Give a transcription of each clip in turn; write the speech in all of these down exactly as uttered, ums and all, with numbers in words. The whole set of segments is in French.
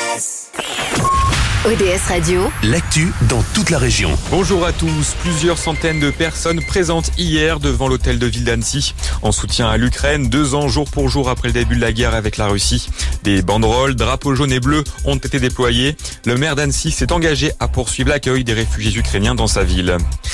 S. O D S Radio, l'actu dans toute la région. Bonjour à tous. Plusieurs centaines de personnes présentes hier devant l'hôtel de ville d'Annecy en soutien à l'Ukraine, deux ans jour pour jour après le début de la guerre avec la Russie. Des banderoles, drapeaux jaunes et bleus ont été déployés. Le maire d'Annecy s'est engagé à poursuivre l'accueil des réfugiés ukrainiens dans sa ville.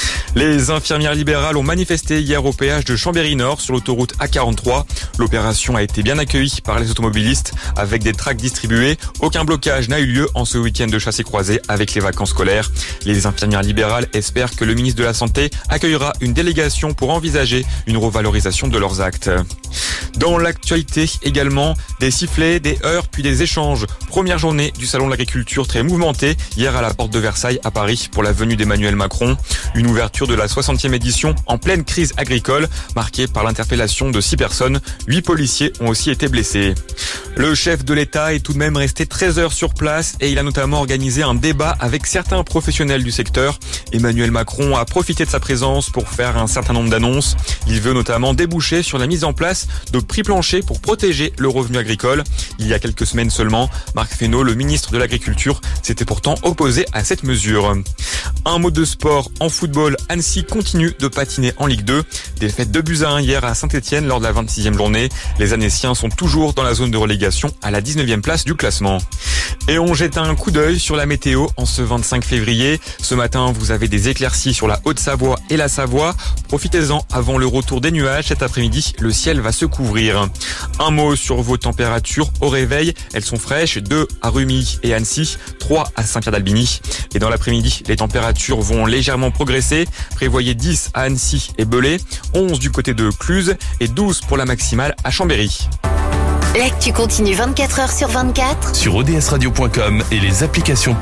Les infirmières libérales ont manifesté hier au péage de Chambéry-Nord sur l'autoroute A quarante-trois. L'opération a été bien accueillie par les automobilistes avec des tracts distribués. Aucun blocage n'a eu lieu en ce week-end de chasse et croisée avec les vacances scolaires. Les infirmières libérales espèrent que le ministre de la Santé accueillera une délégation pour envisager une revalorisation de leurs actes. Dans l'actualité également, des sifflets, des heurts puis des échanges. Première journée du salon de l'agriculture très mouvementée hier à la porte de Versailles à Paris pour la venue d'Emmanuel Macron. Une ouverture de la soixantième édition en pleine crise agricole marquée par l'interpellation de six personnes. Huit policiers ont aussi été blessés. Le chef de l'État est tout de même resté treize heures sur place et il a notamment organisé un débat avec certains professionnels du secteur. Emmanuel Macron a profité de sa présence pour faire un certain nombre d'annonces. Il veut notamment déboucher sur la mise en place de prix planchers pour protéger le revenu agricole. Il y a quelques semaines seulement, Marc Fesneau, le ministre de l'Agriculture, s'était pourtant opposé à cette mesure. Un mot de sport en football, Annecy continue de patiner en Ligue deux. Défaite de buts à un hier à Saint-Etienne lors de la vingt-sixième journée. Les Annéciens sont toujours dans la zone de relégation à la dix-neuvième place du classement. Et on jette un coup d'œil sur la météo en ce vingt-cinq février. Ce matin, vous avez des éclaircies sur la Haute-Savoie et la Savoie. Profitez-en avant le retour des nuages. Cet après-midi, le ciel va se couvrir. Un mot sur vos températures au réveil. Elles sont fraîches, deux à Rumilly et Annecy, trois à Saint-Pierre-d'Albigny. Et dans l'après-midi, les températures vont légèrement progresser. Prévoyez dix à Annecy et Belay, onze du côté de Cluse et douze pour la maximale à Chambéry. l'actu continue vingt-quatre heures sur vingt-quatre Sur o d s radio point com et les applications